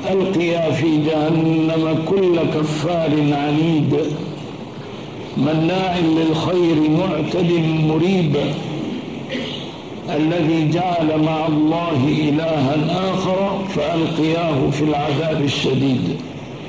ألقيا في جهنم كل كفار عنيد مناع للخير معتد مريب الذي جعل مع الله إلها آخر فألقياه في العذاب الشديد.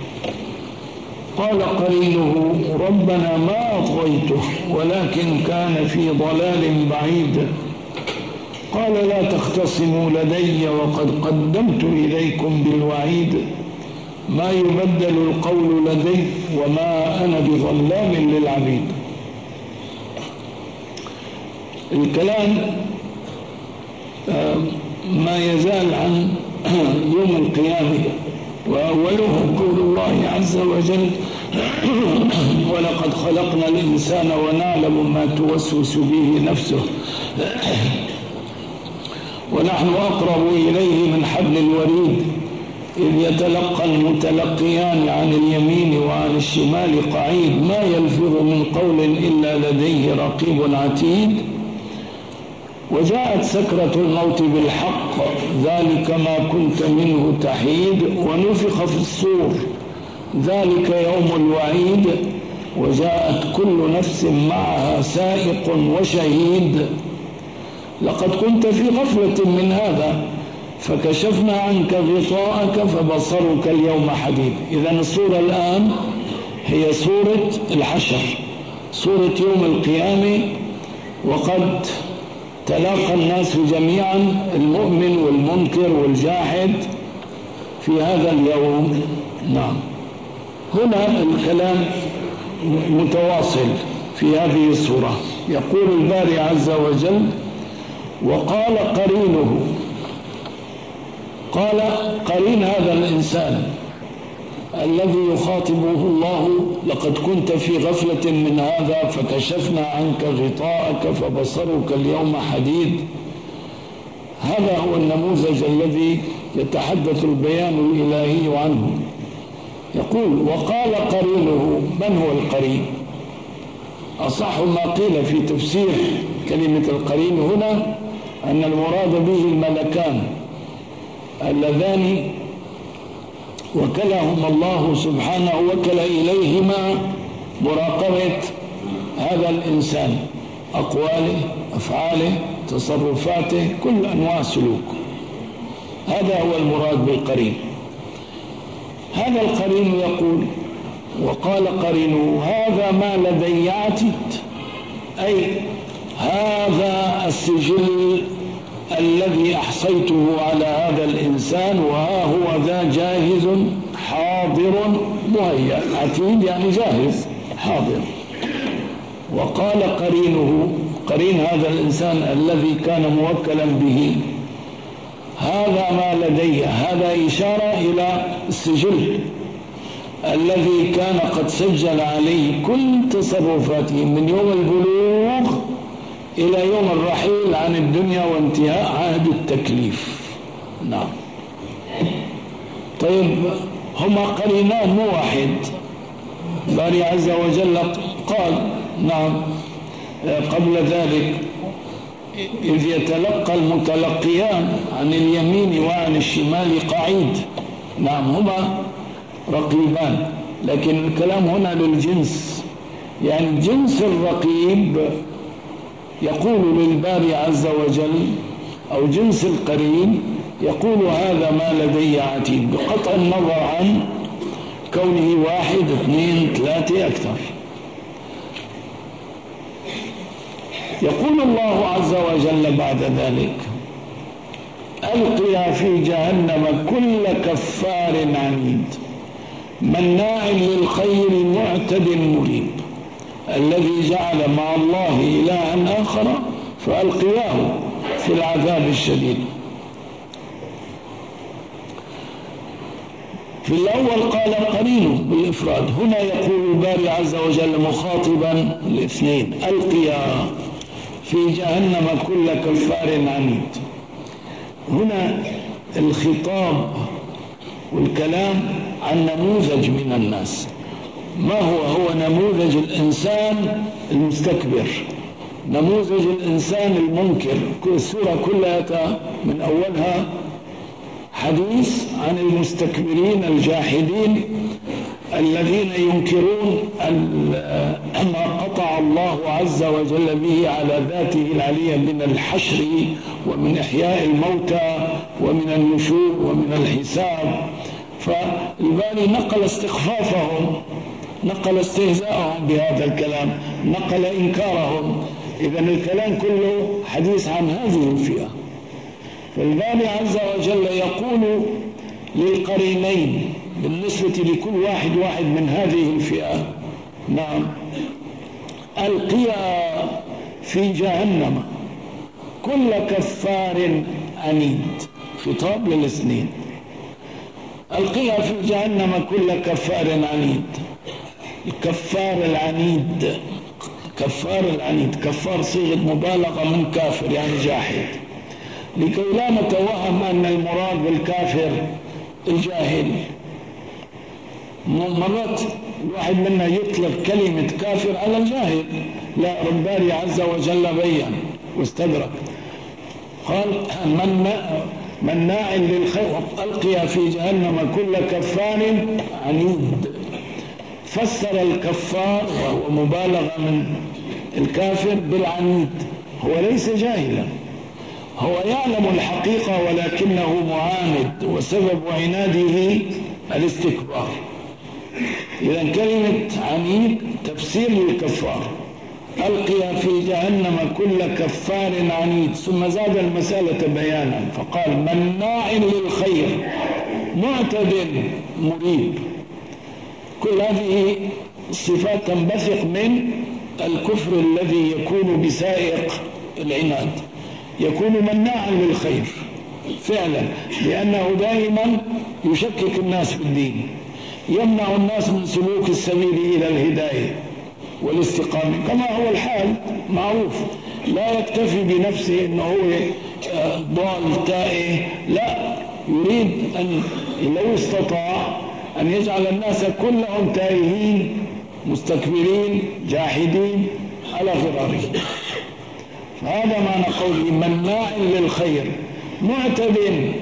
قال قرينه ربنا ما أطغيته ولكن كان في ضلال بعيد. قال لا تختصموا لدي وقد قدمت إليكم بالوعيد ما يبدل القول لدي وما أنا بظلام للعبيد. الكلام ما يزال عن يوم القيامة، وأوله قول الله عز وجل ولقد خلقنا الإنسان ونعلم ما توسوس به نفسه ونحن أقرب إليه من حبل الوريد إذ يتلقى المتلقيان عن اليمين وعن الشمال قعيد ما يلفظ من قول إلا لديه رقيب عتيد. وجاءت سكرة الموت بالحق ذلك ما كنت منه تحيد ونفخ في الصور ذلك يوم الوعيد وجاءت كل نفس معها سائق وشهيد. لقد كنت في غفلة من هذا فكشفنا عنك غطاءك فبصرك اليوم حديد. إذن الصورة الآن هي صورة الحشر، صورة يوم القيامة، وقد تلاقى الناس جميعا المؤمن والمنكر والجاحد في هذا اليوم. نعم، هنا الكلام متواصل في هذه الصورة. يقول الباري عز وجل وقال قرينه، قال قرين هذا الإنسان الذي يخاطبه الله لقد كنت في غفلة من هذا فكشفنا عنك غطاءك فبصرك اليوم حديد. هذا هو النموذج الذي يتحدث البيان الإلهي عنه. يقول وقال قرينه. من هو القرين؟ أصح ما قيل في تفسير كلمة القرين هنا أن المراد به الملكان اللذان وكلهم الله سبحانه وكل إليهما مراقبة هذا الإنسان، أقواله، أفعاله، تصرفاته، كل أنواع سلوك. هذا هو المراد بالقرين. هذا القرين يقول وقال قرينه هذا ما لدي عتيد، أي هذا السجل الذي أحصيته على هذا الإنسان وها هو ذا جاهز حاضر مهيأ. عتيد يعني جاهز حاضر. وقال قرينه، قرين هذا الإنسان الذي كان موكلا به، هذا ما لدي، هذا إشارة إلى السجل الذي كان قد سجل عليه كل تصرفاته من يوم البلوغ إلى يوم الرحيل عن الدنيا وانتهاء عهد التكليف. نعم. طيب هما قرينان مو واحد. باري عز وجل قال نعم قبل ذلك إذ يتلقى المتلقيان عن اليمين وعن الشمال قعيد. نعم هما رقيبان، لكن الكلام هنا للجنس، يعني جنس الرقيب يقول للباري عز وجل أو جنس القرين يقول هذا ما لدي عتيد بقطع النظر عن كونه 1 2 3 أكثر. يقول الله عز وجل بعد ذلك ألقيا في جهنم كل كفار عنيد مناع للخير معتد مريب الذي جعل مع الله إلها آخر فألقياه في العذاب الشديد. في الأول قال قرينه بالإفراد، هنا يقول الباري عز وجل مخاطبا الاثنين ألقيا في جهنم كل كفار عنيد. هنا الخطاب والكلام عن نموذج من الناس. ما هو نموذج الإنسان المستكبر، نموذج الإنسان المنكر. السورة كلها من أولها الحديث عن المستكبرين الجاحدين الذين ينكرون ما قطع الله عز وجل به على ذاته العلية من الحشر ومن إحياء الموتى ومن النشور ومن الحساب. فالباري نقل استخفافهم، نقل استهزاءهم بهذا الكلام، نقل إنكارهم. إذن الكلام كله حديث عن هذه الفئة. فالباري عز وجل يقول للقرينين بالنسبة لكل واحد من هذه الفئة: نعم، ألقيا في جهنم كل كفار عنيد. خطاب للاثنين. ألقيا في جهنم كل كفار عنيد. الكفار العنيد، كفار العنيد، كفار صيغة مبالغة من كافر يعني جاحد، لكي لا نتوهم أن المراد بالكافر الجاهل. مرات الواحد منا يطلق كلمة كافر على الجاهل، لا، ربنا عز وجل بيّن واستدرك قال: مناع للخير ألقي في جهنم كل كفار عنيد. فسر الكفار وهو مبالغة من الكافر بالعنيد. هو ليس جاهلا، هو يعلم الحقيقة ولكنه معاند، وسبب عناده الاستكبار. إذا كلمة عنيد تفسير للكفار. ألقي في جهنم كل كفار عنيد. ثم زاد المسألة بيانا فقال: مناع للخير معتد مريب. كل هذه الصفات تنبثق من الكفر الذي يكون بسائق العناد. يكون مناعا للخير فعلا، لأنه دائما يشكك الناس بالدين، يمنع الناس من سلوك السبيل إلى الهداية والاستقامة، كما هو الحال معروف. لا يكتفي بنفسه أنه هو ضال تائه، لا، يريد أن لو استطاع أن يجعل الناس كلهم تائهين مستكبرين جاحدين على غراره. هذا معنى قوله مناع للخير معتد.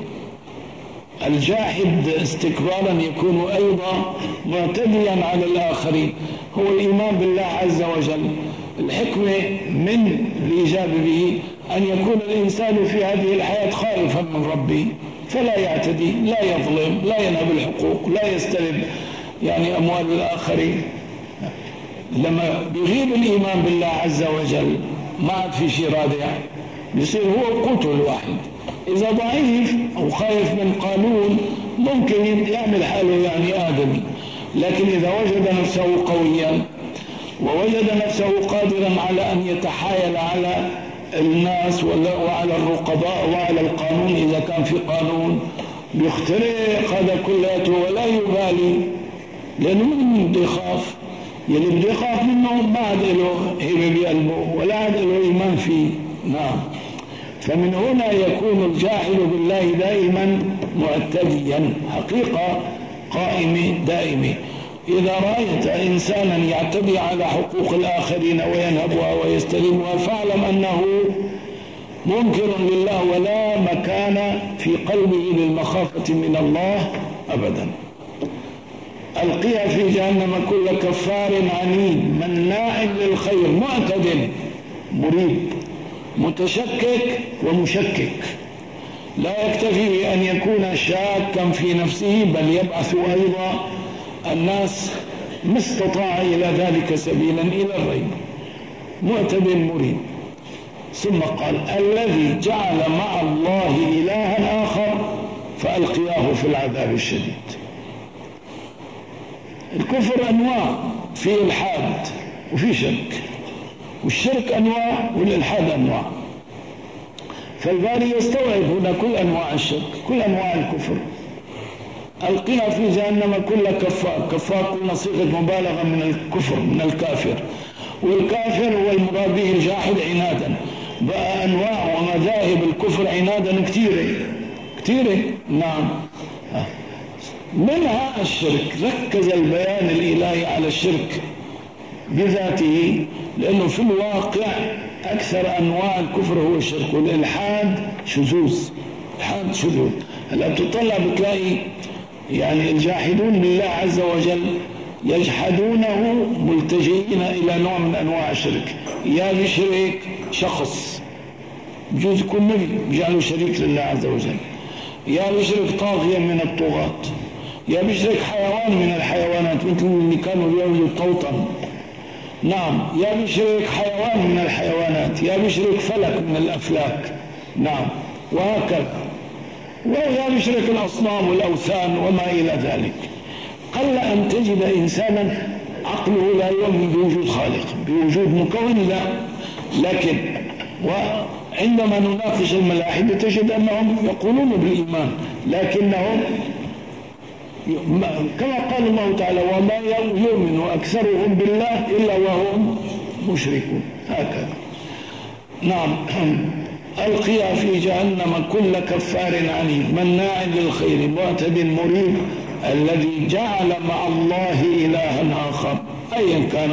الجاحد استكبارا يكون أيضا معتديا على الآخرين. هو الإيمان بالله عز وجل. الحكمة من الإيجاب به أن يكون الإنسان في هذه الحياة خائفا من ربه، فلا يعتدي، لا يظلم، لا ينهب الحقوق، لا يستلب يعني أموال الآخرين. لما بيغيب الإيمان بالله عز وجل ما عاد في شيء رادع، بيصير هو قوته الواحد. إذا ضعيف أو خايف من قانون ممكن يعمل حاله يعني آدمي، لكن إذا وجد نفسه قويا ووجد نفسه قادرا على أن يتحايل على الناس وعلى الرقباء وعلى القانون، إذا كان في قانون بيخترق هذا كله ولا يبالي، لأنه من بده يخاف؟ يلي بده يخاف منه ما عاد له هيبة بقلبه ولا عاد له إيمان فيه. نعم. فمن هنا يكون الجاهل بالله دائما معتديا، حقيقة قائمة دائمة. إذا رأيت إنسانا يعتدي على حقوق الآخرين وينهبها ويستلمها فاعلم أنه منكر لله ولا مكان في قلبه للمخافة من الله أبدا. ألقي في جهنم كل كفار عنيد مناع للخير معتد مريب، متشكك ومشكك. لا يكتفي بأن يكون شاكا في نفسه، بل يبعث أيضا الناس ما استطاع إلى ذلك سبيلا إلى الريب. معتد مريب. ثم قال: الذي جعل مع الله إلها آخر فألقياه في العذاب الشديد. الكفر أنواع، في إلحاد وفي شرك، والشرك أنواع والإلحاد أنواع. فالباري يستوعب هنا كل أنواع الشرك، كل أنواع الكفر. ألقيها في جهنم كل كفار. كفار قلنا صيغة مبالغة من الكفر، من الكافر، والكافر هو المراد به الجاحد عنادا. بقى أنواع ومذاهب الكفر عنادا كثيرة. نعم. منها الشرك. ركز البيان الإلهي على الشرك بذاته، لأنه في الواقع أكثر أنواع الكفر هو الشرك، والإلحاد شذوذ. هلا بتطلع بتلاقي يعني الجاحدون لله عز وجل يجحدونه ملتجئين إلى نوع من أنواع الشرك. يا بيشرك شخص بجوز يكون نبي بيجعله شريك لله عز وجل، يا بيشرك طاغية من الطغاة، يا بيشرك حيوان من الحيوانات مثل اللي كانوا بيعملوا الطوطن، نعم، يا بيشرك حيوان من الحيوانات، يا بيشرك فلك من الأفلاك، نعم، وهكذا، ويا بيشرك الأصنام والأوثان وما إلى ذلك. قل أن تجد إنسانا عقله لا يؤمن بوجود خالق، بوجود مكون، لا. لكن وعندما نناقش الملاحدة تجد أنهم يقولون بالإيمان، لكنهم كما قال الله تعالى وما يؤمن أكثرهم بالله إلا وهم مشركون، هكذا. نعم. ألقي في جهنم كل كفار عنيد مناع للخير معتد مريب الذي جعل مع الله إلها آخر أيا كان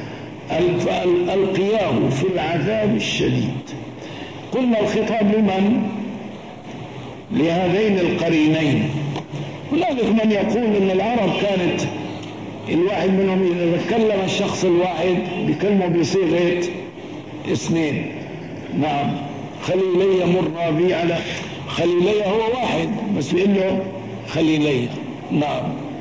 ألقياه في العذاب الشديد. قلنا الخطاب لمن؟ لهذين القرينين. هناك من يقول ان العرب كانت الواحد منهم اذا تكلم الشخص الواحد بكلمه بصيغه اثنين، نعم، خليلي مر بي على خليلي، هو واحد بس بيقول له خليلي، نعم.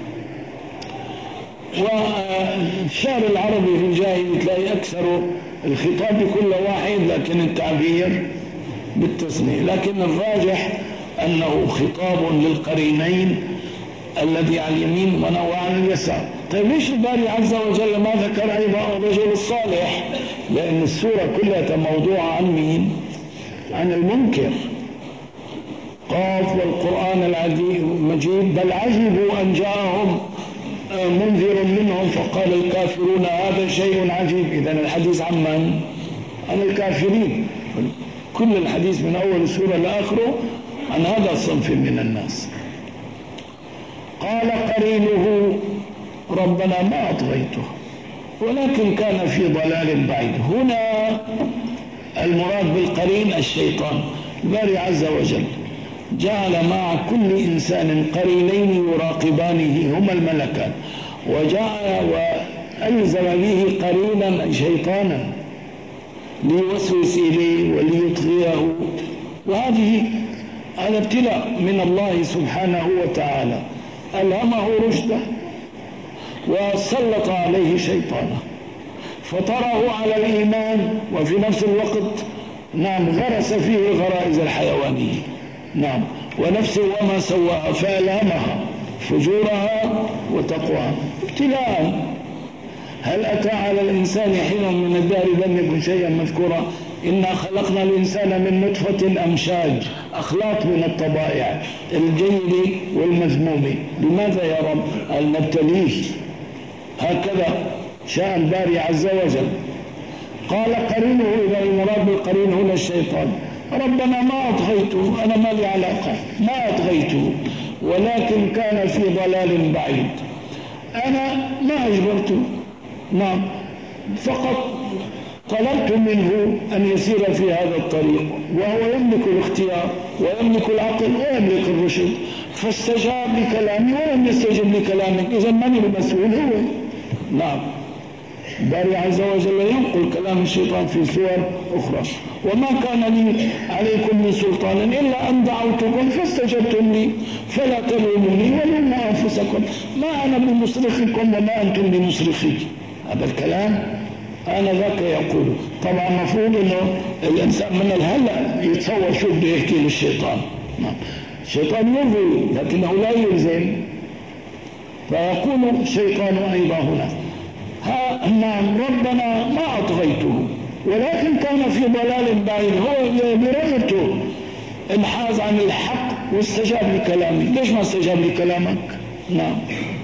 والشعر العربي في الجاهلية تلاقي أكثر الخطاب بكل واحد لكن التعبير بالتثنية، لكن الراجح أنه خطاب للقرينين الذي على اليمين ونوع عن اليسار. طيب ليش الباري عز وجل ما ذكر أيضا الرجل الصالح؟ لأن السورة كلها موضوعة عن مين؟ عن المنكر. قاف والقرآن المجيد بل عجبوا أن جاءهم منذر منهم فقال الكافرون هذا شيء عجيب. إذن الحديث عن من؟ عن الكافرين. كل الحديث من أول السورة لآخره عن هذا الصنف من الناس. قال قرينه ربنا ما أطغيته ولكن كان في ضلال بعيد. هنا المراد بالقرين الشيطان. الباري عز وجل جعل مع كل إنسان قرينين يراقبانه هما الملكان، وجعل وألزم به قرينا شيطانا ليوسوس إليه وليطغيه. هذا ابتلاء من الله سبحانه وتعالى، ألهمه رشده وسلط عليه شيطانه فطره على الإيمان وفي نفس الوقت نعم غرس فيه الغرائز الحيوانية، نعم، ونفسه وما سواها فألهمها فجورها وتقواها ابتلاء. هل أتى على الإنسان حين من الدهر لم يكن شيئا مذكورا؟ إنا خلقنا الإنسان من نطفة أمشاج، أخلاط من الطبائع الجيد والمذموم. لماذا يا رب؟ قال نبتليه. هكذا شاء الباري عز وجل. قال قرينه، إذا المراد بالقرين هنا الشيطان. ربنا ما أطغيته، أنا ما لي علاقة، ما أطغيته ولكن كان في ضلال بعيد، أنا ما أجبرته، نعم، فقط طلبت منه أن يسير في هذا الطريق وهو يملك الاختيار ويملك العقل ويملك الرشد، فاستجاب لكلامي ولم يستجب لكلامك، إذا من المسؤول هو. نعم. باري عز وجل ينقل كلام الشيطان في سور أخرى. وما كان لي عليكم من سلطان إلا أن دعوتكم فاستجبتم لي فلا تلوموني ولوموا أنفسكم ما أنا بمصرخكم وما أنتم بمصرخي. هذا الكلام أنا ذاك يقول. طبعا مفروض أنه الإنسان من الهلأ يتصور شو بده يحكي للشيطان. الشيطان يرضي لكنه لا يلزم، فيقول الشيطان أيضا هنا نعم ربنا ما أطغيته ولكن كان في ضلال بعيد. هو برغبته انحاز عن الحق واستجاب لكلامي. ليش ما استجاب لكلامك؟ نعم.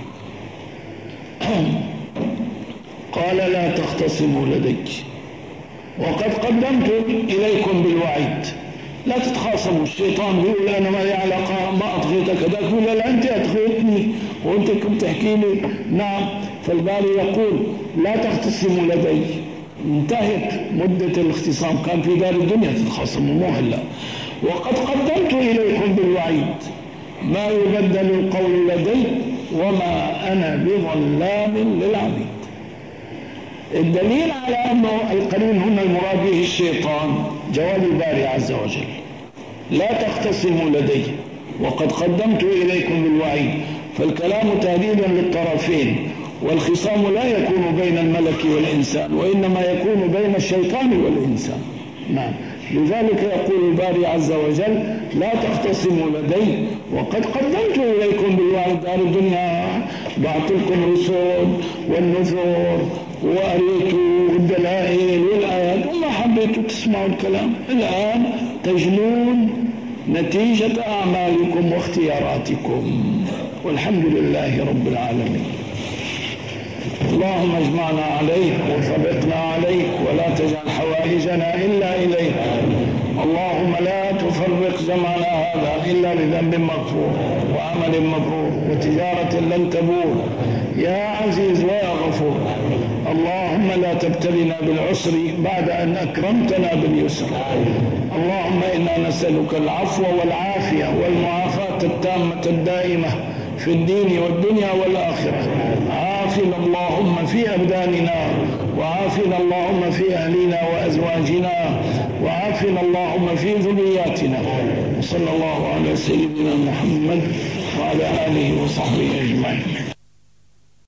قال لا تختصموا لدي وقد قدمت إليكم بالوعيد. لا تتخاصموا. الشيطان بيقول أنا ما لي علاقة، ما أطغيتك، هذاك بيقول لا أنت أطغيتني وأنت كنت تحكي لي. نعم. فالباري يقول لا تختصموا لدي. انتهت مدة الاختصام، كان في دار الدنيا تتخاصموا مو هلا. وقد قدمت إليكم بالوعيد، ما يبدل القول لدي وما أنا بظلام للعبيد. الدليل على أنه القرين هنا المراد به الشيطان جواب الباري عز وجل: لا تختصموا لدي وقد قدمت إليكم بالوعيد. فالكلام تهديدا للطرفين، والخصام لا يكون بين الملك والإنسان، وإنما يكون بين الشيطان والإنسان. نعم، لذلك يقول الباري عز وجل: لا تختصموا لدي وقد قدمت إليكم بالوعيد. دار الدنيا بعث لكم رسل والنذور وأريتوا الدلائل والآيات وما حبيتوا تسمعوا الكلام. الآن تجنون نتيجة أعمالكم واختياراتكم، والحمد لله رب العالمين. اللهم اجمعنا عليك وثبتنا عليك ولا تجعل حوائجنا إلا إليك. اللهم لا تفرق جمعنا هذا إلا بذنب مغفور وعمل مبرور وتجارة لن تبور يا عزيز ويا غفور. اللهم لا تبتلنا بالعسر بعد أن أكرمتنا باليسر. اللهم إنا نسألك العفو والعافية والمعافاة التامة الدائمة في الدين والدنيا والآخرة. عافنا اللهم في أبداننا، وعافنا اللهم في أهلنا وأزواجنا، وعافنا اللهم في ذرياتنا. وصلى الله على سيدنا محمد وعلى آله وصحبه أجمعين.